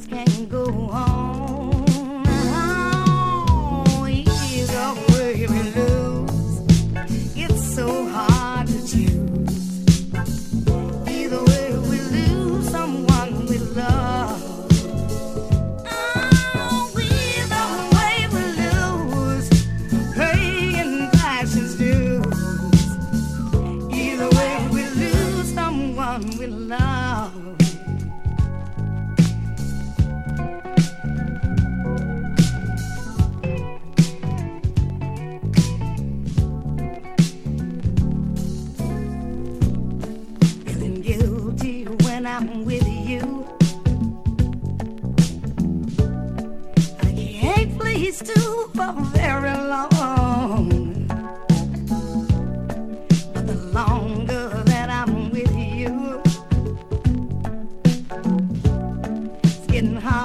can go on. Oh, either way we lose. It's so hard to choose. Either way we lose someone we love. Oh, either way we lose, paying passion's dues. Either way we lose someone we love. Feeling guilty when I'm with you. I can't please two for very long. But the longer that I'm with you, it's getting hard.